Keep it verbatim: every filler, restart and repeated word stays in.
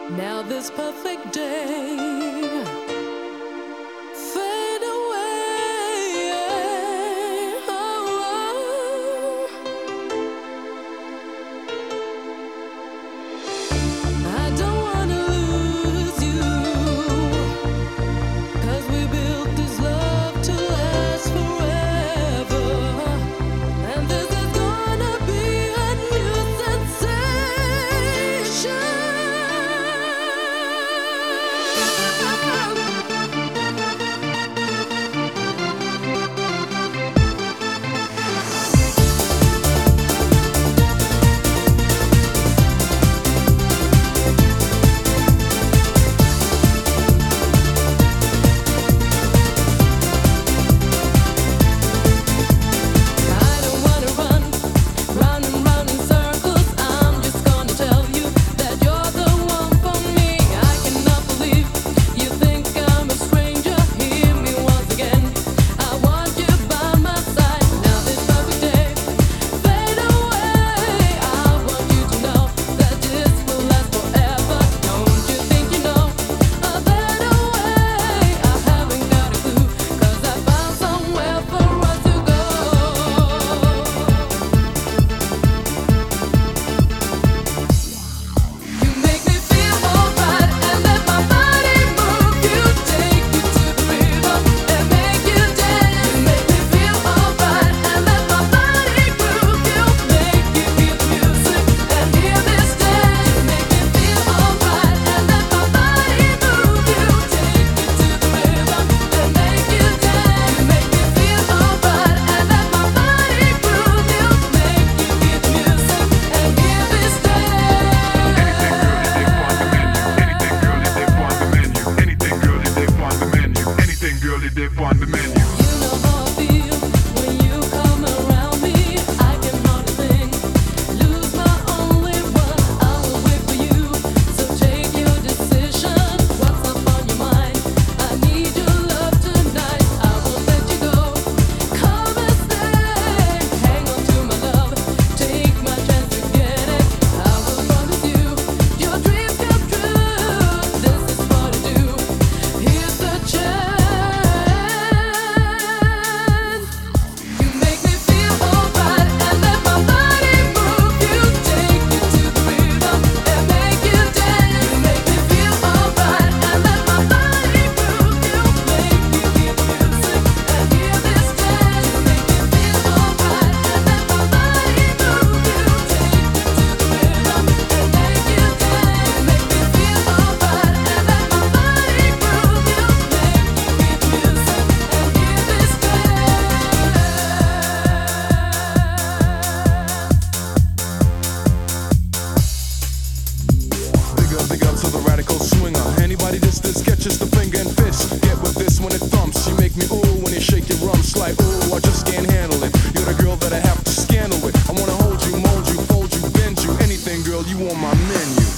Now this perfect day fade away. Oh, I don't wanna lose you, 'cause we built this love to last forever, and this is gonna be a new sensation. Dip on the menu. Anybody this this get just the finger and fist. Get with this when it thumps. You make me ooh when you shake your rumps. Like ooh, I just can't handle it. You're the girl that I have to scandal with. I wanna hold you, mold you, fold you, bend you. Anything, girl, you on my menu.